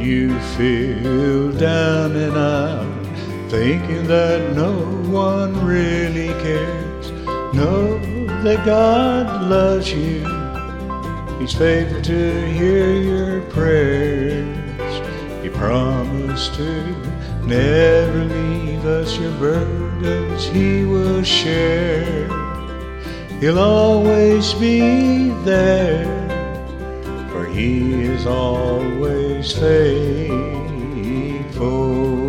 you feel down and out, thinking that no one really cares, know that God loves you. He's faithful to hear your prayers. He promised to never leave us. Your burdens He will share. He'll always be there, for He is always faithful.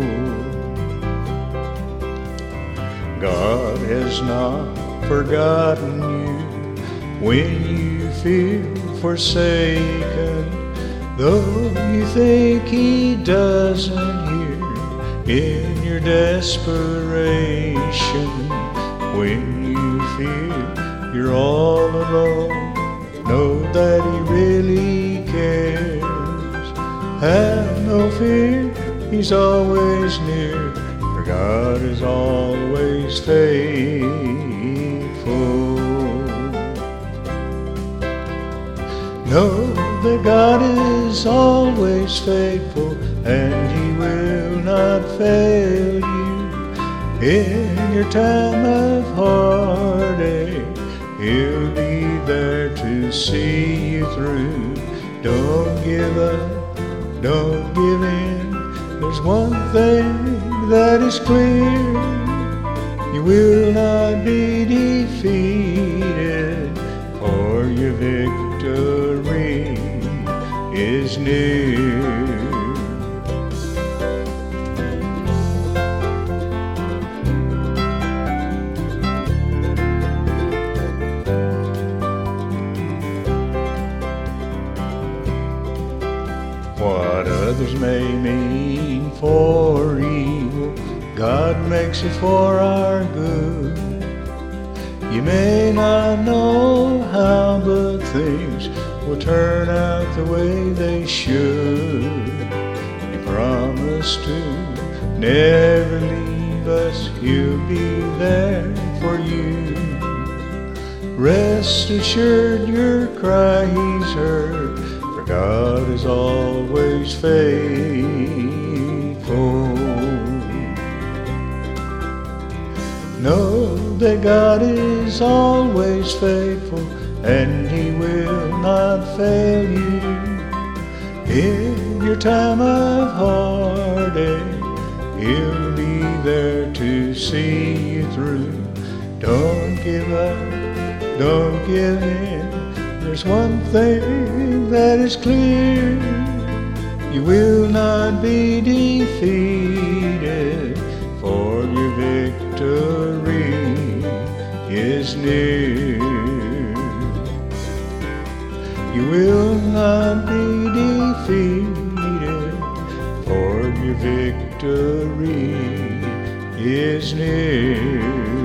God has not forgotten you when you feel forsaken, though you think He doesn't hear in your desperation. When you feel you're all alone, know that He really cares. Have no fear, He's always near, for God is always faithful. Know that God is always faithful, and He will not fail you. In your time of heartache, He'll be there to see you through. Don't give up, don't give in. There's one thing that is clear: you will not be defeated, for your victory is near. What others may mean for evil, God makes it for our good. You may not know how, but things will turn out the way they should. He promised to never leave us. He'll be there for you. Rest assured your cry He's heard, for God is always faithful. Know that God is always faithful, and He will not fail you. In your time of heartache, He'll be there to see you through. Don't give up, don't give in. There's one thing that is clear: you will not be defeated, for your victory is near. You will not be defeated, for your victory is near.